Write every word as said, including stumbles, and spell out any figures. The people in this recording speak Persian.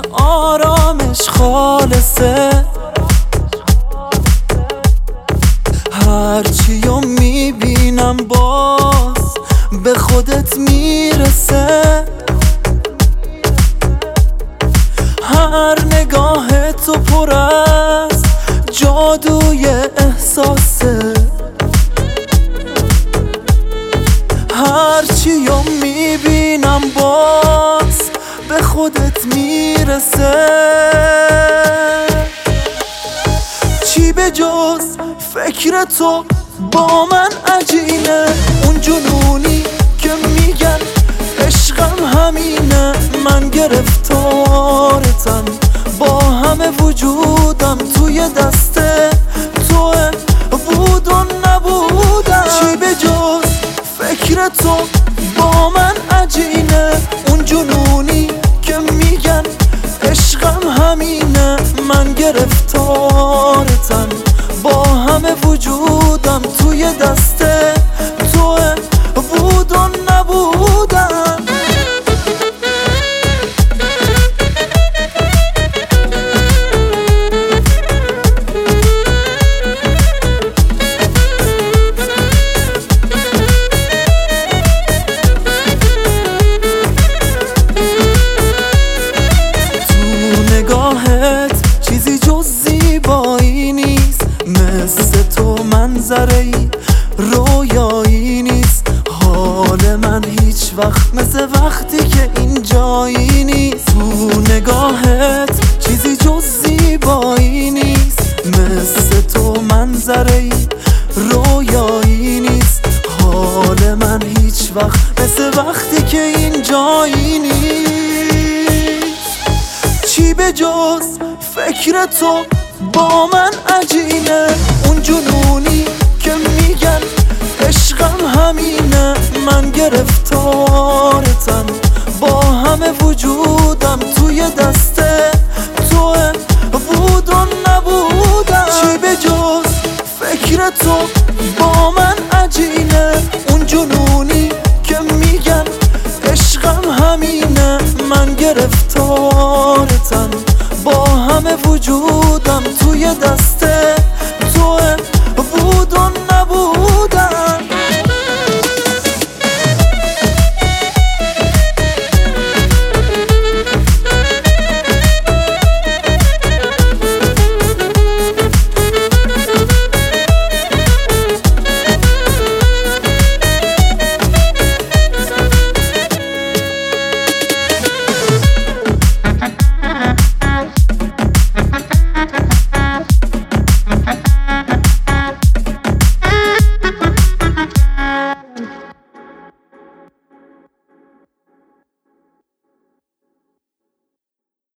آرامش خالصه، هرچیو میبینم باز به خودت میرسه. هر نگاه تو پر از جادوی احساسه، هرچیو میبینم باز به خودت میرسه. چی به جز فکر تو با من عجینه، اون جنونی که میگن عشقم همینه. من گرفتارتم با همه وجودم، توی دست توه بود و نبودم. چی به جز فکر تو با من عجینه، اون جنونی که میگن عشقم همینه. من گرفتارتم با همه وجودم، توی دست توه بود و نبودم. چیزی جز زیبایی نیست، مثل تو منظره‌ای رویایی نیست. حال من هیچ وقت مثل وقتی که این جایی نیست. تو نگاهت چیزی جز زیبایی نیست، مثل تو منظره‌ای رویایی نیست. حال من هیچ وقت مثل وقتی که این جایی نیست. چی به جز فکر تو با من عجینه، اون جنونی که میگن عشقم همینه. من گرفتارتم با همه وجودم، توی دست توه بود و نبودم. چی به جز فکر تو با من عجینه، اون جنونی که میگن عشقم همینه. من گرفتارتم با همه وجودم، توی دست